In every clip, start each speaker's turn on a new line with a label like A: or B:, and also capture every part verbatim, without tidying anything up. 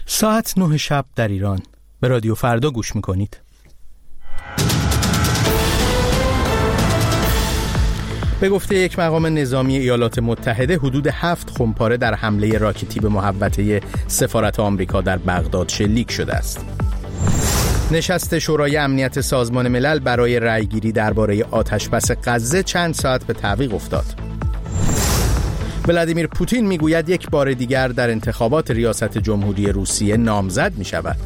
A: ساعت نه شب در ایران. به رادیو فردا گوش میکنید. به گفته یک مقام نظامی ایالات متحده، حدود هفت خمپاره در حمله راکتی به محوطه سفارت آمریکا در بغداد شلیک شده است. نشست شورای امنیت سازمان ملل برای رأیگیری درباره آتشبس غزه چند ساعت به تعویق افتاد. ولادیمیر پوتین میگوید یک بار دیگر در انتخابات ریاست جمهوری روسیه نامزد می شود.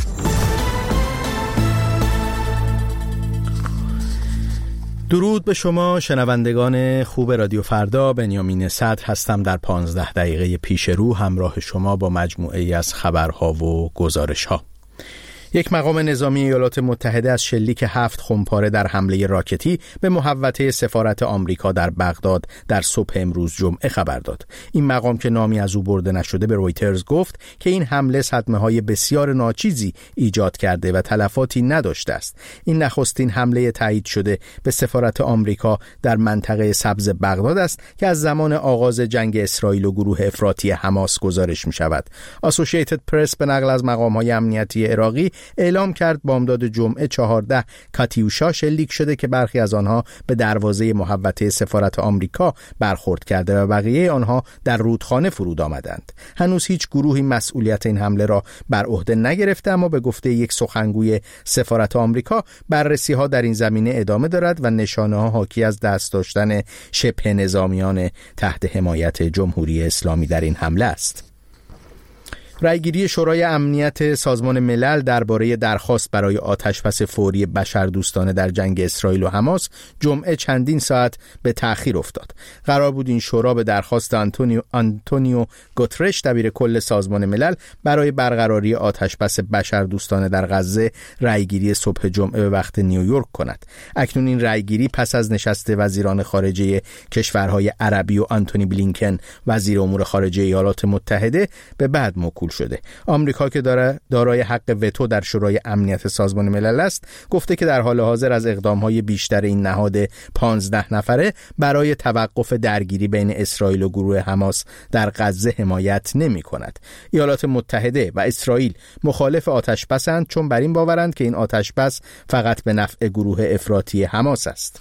A: درود به شما شنوندگان خوب رادیو فردا. بنیامین صدر هستم. در پانزده دقیقه پیش رو همراه شما با مجموعه ای از خبرها و گزارش‌ها. یک مقام نظامی ایالات متحده از شلیک هفت خمپاره در حمله راکتی به محوطه سفارت آمریکا در بغداد در صبح امروز جمعه خبر داد. این مقام که نامی از او برده نشده به رویترز گفت که این حمله صدمه‌های بسیار ناچیزی ایجاد کرده و تلفاتی نداشته است. این نخستین حمله تایید شده به سفارت آمریکا در منطقه سبز بغداد است که از زمان آغاز جنگ اسرائیل و گروه افراطی حماس گزارش می‌شود. اسوسییتد پرس به نقل از مقام‌های امنیتی عراقی اعلام کرد بامداد جمعه چهارده کاتیوشا شلیک شده که برخی از آنها به دروازه محوطه سفارت آمریکا برخورد کرده و بقیه آنها در رودخانه فرود آمدند. هنوز هیچ گروهی مسئولیت این حمله را بر عهده نگرفته، اما به گفته یک سخنگوی سفارت آمریکا بررسی‌ها در این زمینه ادامه دارد و نشانه‌ها حاکی از دست داشتن شبه نظامیان تحت حمایت جمهوری اسلامی در این حمله است. رأیگیری شورای امنیت سازمان ملل درباره درخواست برای آتشبس فوری بشردوستانه در جنگ اسرائیل و حماس جمعه چندین ساعت به تأخیر افتاد. قرار بود این شورا به درخواست آنتونیو آنتونیو گوترش دبیر کل سازمان ملل برای برقراری آتشبس بشردوستانه در غزه رأیگیری صبح جمعه به وقت نیویورک کند. اکنون این رأیگیری پس از نشست وزیران خارجه کشورهای عربی و آنتونی بلینکن وزیر امور خارجه ایالات متحده به بعد موکول شده. آمریکا که داره دارای حق وتو در شورای امنیت سازمان ملل است، گفته که در حال حاضر از اقدام‌های بیشتر این نهاد پانزده نفره برای توقف درگیری بین اسرائیل و گروه حماس در غزه حمایت نمی‌کند. ایالات متحده و اسرائیل مخالف آتشبسند، چون بر این باورند که این آتشبس فقط به نفع گروه افراطی حماس است.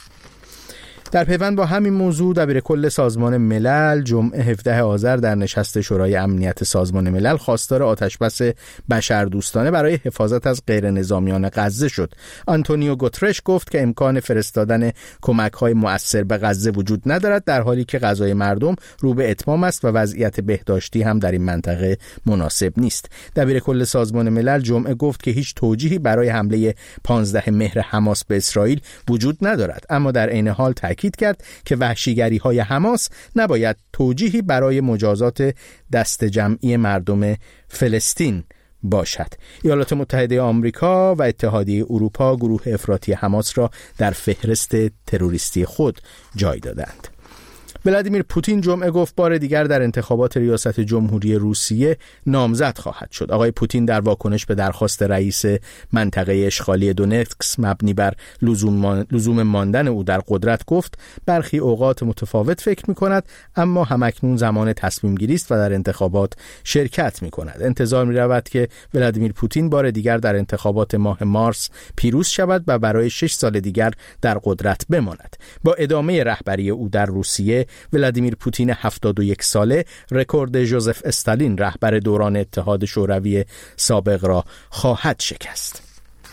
A: در پیوند با همین موضوع دبیر کل سازمان ملل جمعه هفدهم آذر در نشست شورای امنیت سازمان ملل خواستار آتشبس بشردوستانه برای حفاظت از غیر نظامیان غزه شد. آنتونیو گوترش گفت که امکان فرستادن کمک‌های مؤثر به غزه وجود ندارد، در حالی که غذای مردم رو به اتمام است و وضعیت بهداشتی هم در این منطقه مناسب نیست. دبیر کل سازمان ملل جمعه گفت که هیچ توجیهی برای حمله پانزدهم مهر حماس به اسرائیل وجود ندارد، اما در عین حال تاکید کرد که وحشیگری‌های حماس نباید توجیهی برای مجازات دست جمعی مردم فلسطین باشد. ایالات متحده آمریکا و اتحادیه اروپا گروه افراطی حماس را در فهرست تروریستی خود جای دادند. ولادیمیر پوتین جمعه گفت بار دیگر در انتخابات ریاست جمهوری روسیه نامزد خواهد شد. آقای پوتین در واکنش به درخواست رئیس منطقه اشغالی دونتسک مبنی بر لزوم, لزوم ماندن او در قدرت گفت برخی اوقات متفاوت فکر می کند، اما همکنون زمان تصمیم گیری است و در انتخابات شرکت می کند. انتظار می رود که ولادیمیر پوتین بار دیگر در انتخابات ماه مارس پیروز شود و برای شش سال دیگر در قدرت بماند. با ادامه رهبری او در روسیه، ولادیمیر پوتین هفتاد و یک ساله رکورد ژوزف استالین رهبر دوران اتحاد شوروی سابق را خواهد شکست.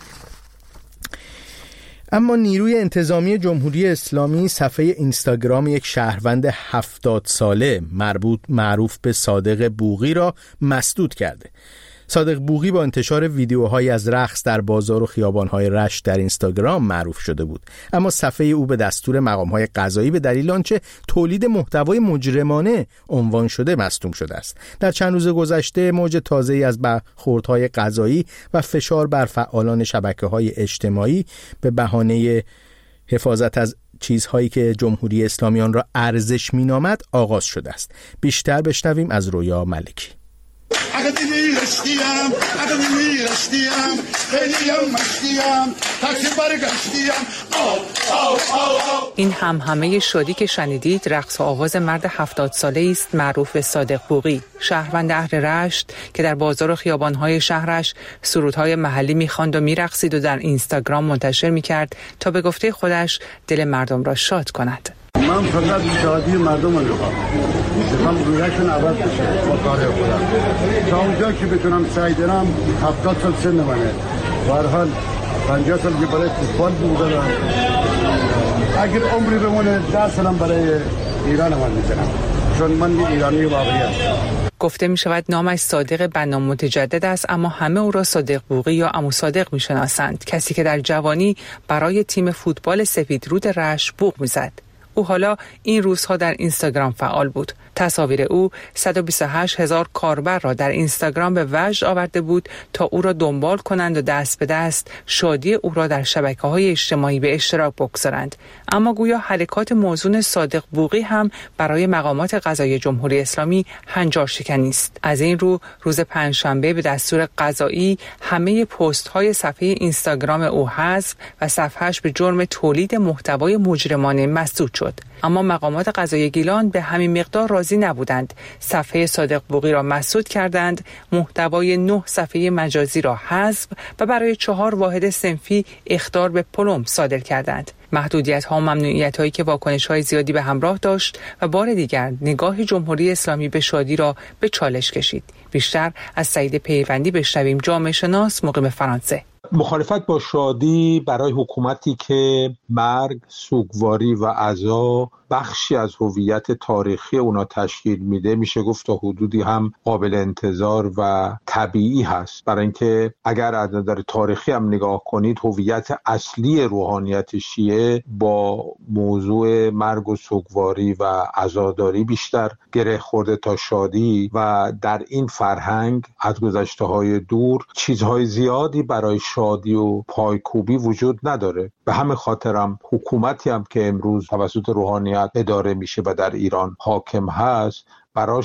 A: اما نیروی انتظامی جمهوری اسلامی صفحه اینستاگرام یک شهروند هفتاد ساله مربوط معروف به صادق بوقی را مسدود کرده. صادق بوقی با انتشار ویدیوهایی از رقص در بازار و خیابان‌های رشت در اینستاگرام معروف شده بود، اما صفحه او به دستور مقام‌های قضایی به دلیل آنچه تولید محتوای مجرمانه عنوان شده مصدوم شده است. در چند روز گذشته موج تازه‌ای از برخوردهای قضایی و فشار بر فعالان شبکه‌های اجتماعی به بهانه حفاظت از چیزهایی که جمهوری اسلامی آن را ارزش می‌نامد آغاز شده است. بیشتر بشنویم از رویا ملکی.
B: اگه میرشتیم اگه میرشتیم خیلیم مشتیم تاکسی برگشتیم.
C: این هم همه شادی که شنیدید رقص و آواز مرد هفتاد ساله است معروف به صادق بوقی، شهروند اهل رشت که در بازار و خیابان‌های شهرش سرودهای محلی می‌خواند و می‌رقصید و در اینستاگرام منتشر می‌کرد تا به گفته خودش دل مردم را شاد کند.
D: من فقط شادی مردم رو می‌خوام. می‌خوام رویشون عوض بشه با کار خودم. تا اونجا که بتونم سعی دارم هفتاد سال سن منه. به هر حال پنجاه سال که برای فوتبال بودم. اگر عمری بمونه ده سالم برای ایران من می‌زنم. چون من ایرانی واقعی هستم.
C: گفته می شود نامش صادق بنا متجدد است، اما همه او را صادق بوقی یا عمو صادق می شناسند، کسی که در جوانی برای تیم فوتبال سفیدرود رشت بوق می زد. او حالا این روزها در اینستاگرام فعال بود. تصاویر او صد و بیست و هشت هزار کاربر را در اینستاگرام به وجد آورده بود تا او را دنبال کنند و دست به دست شادی او را در شبکه‌های اجتماعی به اشتراک بگذارند. اما گویا حرکات موزون صادق بوقی هم برای مقامات قضایی جمهوری اسلامی هنجار شکنی است. از این رو روز پنجشنبه به دستور قضایی همه پست‌های صفحه اینستاگرام او حذف و صفحه‌اش به جرم تولید محتوای مجرمانه مسدود شد. اما مقامات قضایی گیلان به همین مقدار راضی نبودند. صفحه صادق بوقی را مسدود کردند، محتوای نه صفحه مجازی را حذف و برای چهار واحد صنفی اخطار به پلم صادر کردند. محدودیت ها و ممنوعیت هایی که واکنش های زیادی به همراه داشت و بار دیگر نگاه جمهوری اسلامی به شادی را به چالش کشید. بیشتر از سعید پیوندی بشنویم، جامعه شناس مقیم فرانسه.
E: مخالفت با شادی برای حکومتی که مرگ، سوگواری و عزا بخشی از هویت تاریخی اونا تشکیل میده، میشه گفت تا حدودی هم قابل انتظار و طبیعی هست. برای اینکه اگر از نظر تاریخی هم نگاه کنید، هویت اصلی روحانیت شیعه با موضوع مرگ و سوگواری و عزاداری بیشتر گره خورده تا شادی و در این فرهنگ از گذشته‌های دور چیزهای زیادی برای شادی و پایکوبی وجود نداره. به همین خاطرم حکومتی هم که امروز توسط روحانیت اداره میشه و در ایران حاکم هست، براش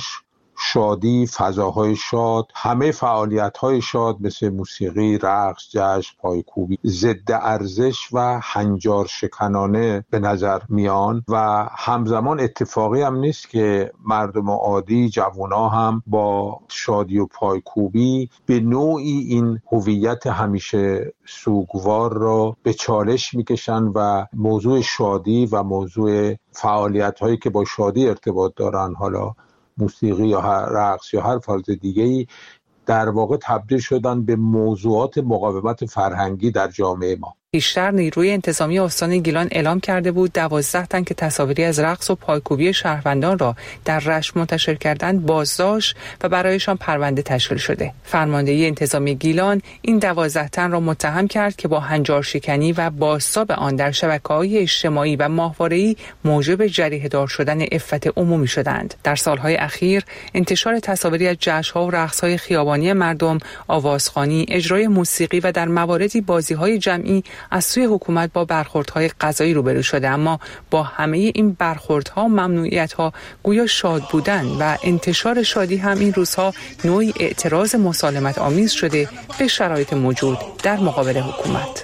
E: شادی، فضاهای شاد، همه فعالیت‌های شاد مثل موسیقی، رقص، جشن، پایکوبی ضد ارزش و هنجار شکنانه به نظر میان و همزمان اتفاقی هم نیست که مردم عادی، جوونا هم با شادی و پایکوبی به نوعی این هویت همیشه سوگوار را به چالش میکشن و موضوع شادی و موضوع فعالیت‌هایی که با شادی ارتباط دارن، حالا موسیقی یا رقص یا هر فعالیت دیگه‌ای، در واقع تبدیل شدن به موضوعات مقاومت فرهنگی در جامعه ما.
C: بیشتر نیروی انتظامی استان گیلان اعلام کرده بود دوازده تن که تصاویری از رقص و پایکوبی شهروندان را در رشت منتشر کردند بازداشت و برایشان پرونده تشکیل شده. فرماندهی انتظامی گیلان این دوازده تن را متهم کرد که با هنجار شکنی و بازتاب آن در شبکه‌های اجتماعی و ماهواره‌ای موجب جریحه‌دار شدن عفت عمومی شدند. در سالهای اخیر انتشار تصاویری از جشن‌ها و رقص‌های خیابانی مردم، آوازخوانی، اجرای موسیقی و در مواردی بازی‌های جمعی از سوی حکومت با برخوردهای قضایی روبرو شده، اما با همه این برخوردها و ممنوعیت‌ها گویا شاد بودن و انتشار شادی هم این روزها نوعی اعتراض مسالمت آمیز شده به شرایط موجود در مقابل حکومت.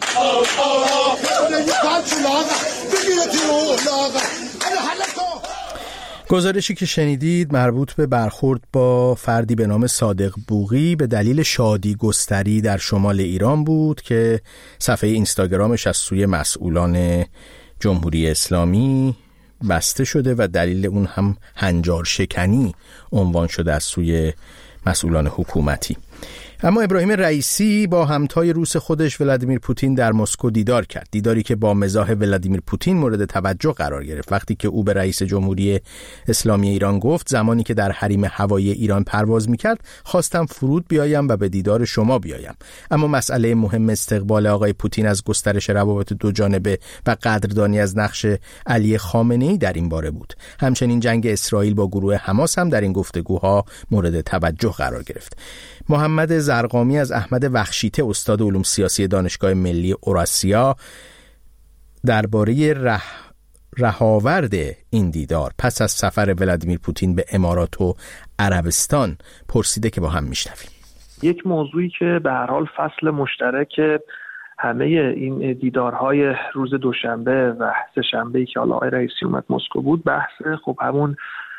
A: گزارشی که شنیدید مربوط به برخورد با فردی به نام صادق بوقی به دلیل شادی گستری در شمال ایران بود که صفحه اینستاگرامش از سوی مسئولان جمهوری اسلامی بسته شده و دلیل اون هم هنجار شکنی عنوان شده از سوی مسئولان حکومتی. اما ابراهیم رئیسی با همتای روس خودش ولادیمیر پوتین در مسکو دیدار کرد، دیداری که با مزاح ولادیمیر پوتین مورد توجه قرار گرفت وقتی که او به رئیس جمهوری اسلامی ایران گفت زمانی که در حریم هوایی ایران پرواز میکرد خواستم فرود بیایم و به دیدار شما بیایم. اما مسئله مهم استقبال آقای پوتین از گسترش روابط دو جانبه و قدردانی از نقش علی خامنه‌ای در این باره بود. همچنین جنگ اسرائیل با گروه حماس هم در این گفتگوها مورد توجه قرار گرفت. محمد زرقامی از احمد وخشیته استاد علوم سیاسی دانشگاه ملی اوراسیا درباره ره رهاورد این دیدار پس از سفر ولادیمیر پوتین به امارات و عربستان پرسیده که با هم میشنویم.
F: یک موضوعی که به هر حال فصل مشترک همه این دیدارهای روز دوشنبه و سه‌شنبه‌ای که حالا آقای رئیسی اومد مسکو بود، بحث خب همون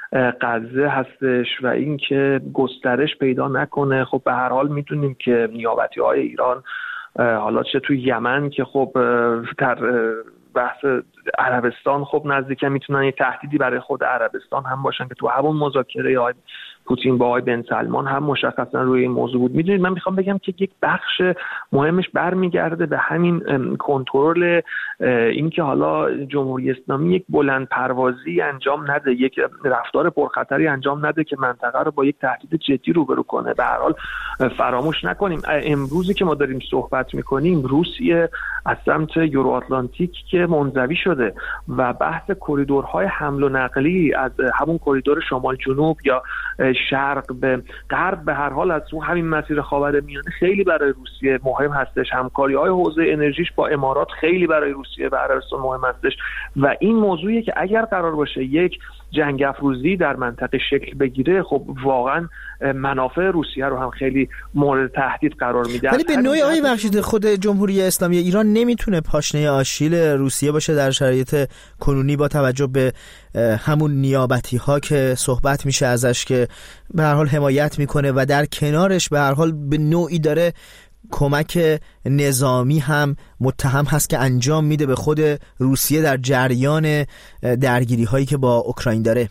F: غزه هستش و این که گسترش پیدا نکنه. خب به هر حال میدونیم که نیابتی‌های ایران حالا چه توی یمن که خب در بحث عربستان خب نزدیکه میتونن یه تهدیدی برای خود عربستان هم باشن که تو همون مذاکره آقای پوتین با آقای بن سلمان هم مشخصا روی این موضوع بود. میدونید من میخوام بگم که یک بخش مهمش برمیگرده به همین کنترل، اینکه حالا جمهوری اسلامی یک بلند پروازی انجام نده، یک رفتار پرخطری انجام نده که منطقه رو با یک تهدید جدی روبرو کنه. به هر حال فراموش نکنیم امروزی که ما داریم صحبت میکنیم روسیه از سمت یورو آتلانتیک که منزوی شده و بحث کریدورهای حمل و نقلی از همون کریدور شمال جنوب یا شرق به غرب به هر حال از اون همین مسیر خاورمیانه خیلی برای روسیه مهم هستش. همکاری‌های حوزه انرژیش با امارات خیلی برای روسیه و عربستان مهم هستش و این موضوعیه که اگر قرار باشه یک جنگ افروزی در منطقه شکل بگیره خب واقعا منافع روسیه رو هم خیلی مورد تهدید قرار میده.
G: ولی به نوعی آقای بخشید خود جمهوری اسلامی ایران نمیتونه پاشنه آشیل روسیه باشه در شرایط کنونی با توجه به همون نیابتی ها که صحبت میشه ازش که به هر حال حمایت میکنه و در کنارش به هر حال به نوعی داره کمک نظامی هم متهم هست که انجام میده به خود روسیه در جریان درگیری هایی که با اوکراین داره.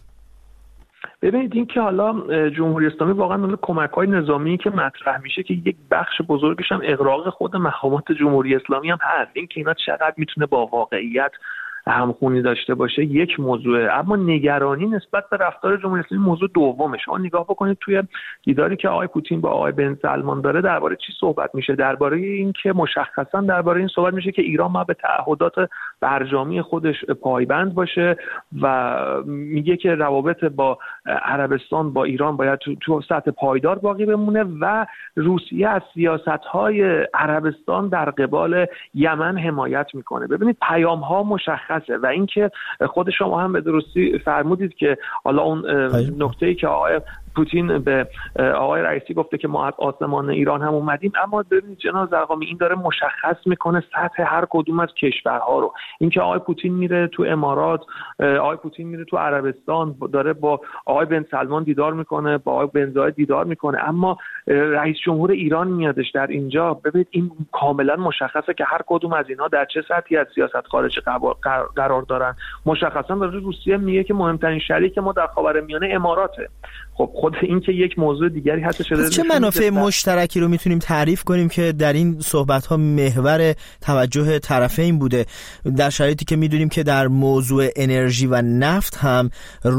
F: ببینید این که حالا جمهوری اسلامی واقعا کمک‌های نظامی که مطرح میشه که یک بخش بزرگش هم اغراق خود مقامات جمهوری اسلامی هم هست، این که اینا چقدر میتونه با واقعیت همخونی داشته باشه یک موضوعه، اما نگرانی نسبت به رفتار جمهوری اسلامی موضوع دومه. شما نگاه بکنید توی دیداری که آقای پوتین با آقای بن سلمان داره درباره چی صحبت میشه؟ درباره این که مشخصا درباره این صحبت میشه که ایران ما به تعهدات برجامی خودش پایبند باشه و میگه که روابط با عربستان با ایران باید تو, تو سطح پایدار باقی بمونه و روسیه از سیاست‌های عربستان در قبال یمن حمایت میکنه. ببینید پیام‌ها مشخص و اینکه خود شما هم به درستی فرمودید که حالا اون نکته‌ای که آقای پوتین به آقای رئیسی گفته که ما از آسمان ایران هم اومدیم، اما ببینید جناب زرقامی این داره مشخص میکنه سطح هر کدوم از کشورها رو. اینکه آقای پوتین میره تو امارات، آقای پوتین میره تو عربستان، داره با آقای بن سلمان دیدار میکنه، با آقای بن زاید دیدار میکنه، اما رئیس جمهور ایران میادش در اینجا. ببینید این کاملا مشخصه که هر کدوم از اینها در چه سطحی از سیاست خارجی قرار دارن. مشخصا داره روسیه میگه که مهمترین شریک ما در خاورمیانه اماراته. خب خود این که یک موضوع دیگری هست شده.
G: چه منافع مشترکی رو میتونیم تعریف کنیم که در این صحبت‌ها محور توجه طرفین بوده، در شرایطی که میدونیم که در موضوع انرژی و نفت هم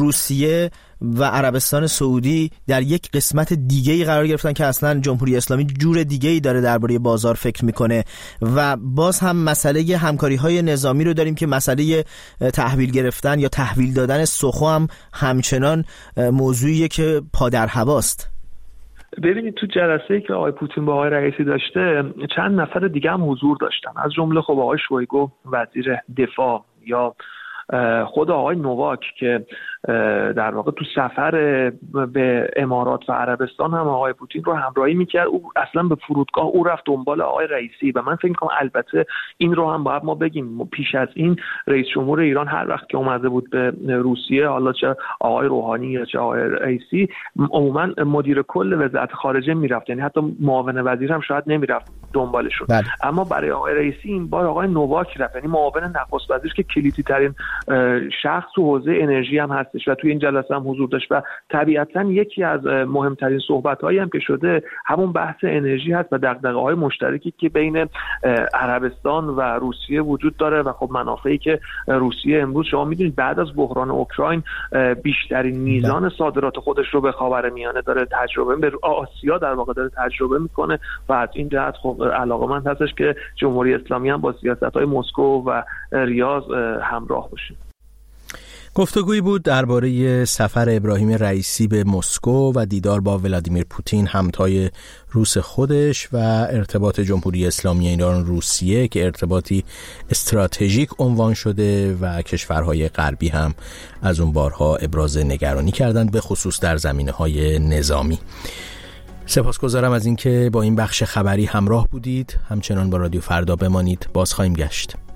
G: روسیه و عربستان سعودی در یک قسمت دیگه‌ای قرار گرفتن که اصلا جمهوری اسلامی جور دیگه‌ای داره درباره بازار فکر میکنه و باز هم مسئله همکاری‌های نظامی رو داریم که مسئله تحویل گرفتن یا تحویل دادن سخو هم همچنان موضوعیه که پا در هواست.
F: ببینید تو جلسه‌ای که آقای پوتین با آقای رئیسی داشته چند نفر دیگه هم حضور داشتن، از جمله خب آقای شویگو وزیر دفاع یا خود آقای نوواک که در واقع تو سفر به امارات و عربستان هم آقای پوتین رو همراهی میکرد. او اصلا به فرودگاه او رفت دنبال آقای رئیسی و من فکر میکنم البته این رو هم باید ما بگیم پیش از این رئیس جمهور ایران هر وقت که اومده بود به روسیه، حالا چه آقای روحانی یا چه آقای رئیسی، عموما مدیر کل وزارت خارجه میرفت، یعنی حتی معاون وزیر هم شاید نمیرفت دنبالشون. بله. اما برای آقای رئیسی این بار آقای نوواک رفت، یعنی معاون نخست وزیر که کلیدی ترین شخص تو حوزه انرژی هم هستش و توی این جلسه هم حضور داشت و طبیعتاً یکی از مهمترین صحبت‌هایی هم که شده همون بحث انرژی هست و دغدغه‌های مشترکی که بین عربستان و روسیه وجود داره و خب منافعی که روسیه امروز شما می‌دونید بعد از بحران اوکراین بیشترین میزان صادرات خودش رو به خاورمیانه داره تجربه به آسیا در واقع داره تجربه میکنه و از این جهت خب علاقه‌مند هستش که جمهوری اسلامی هم با سیاست‌های مسکو و ریاض همراه باشه.
A: گفتگویی بود درباره سفر ابراهیم رئیسی به مسکو و دیدار با ولادیمیر پوتین همتای روس خودش و ارتباط جمهوری اسلامی ایران روسیه که ارتباطی استراتژیک عنوان شده و کشورهای غربی هم از اون بارها ابراز نگرانی کردند، به خصوص در زمینه‌های نظامی. سپاسگزارم از اینکه با این بخش خبری همراه بودید. همچنان با رادیو فردا بمانید، باز خواهیم گشت.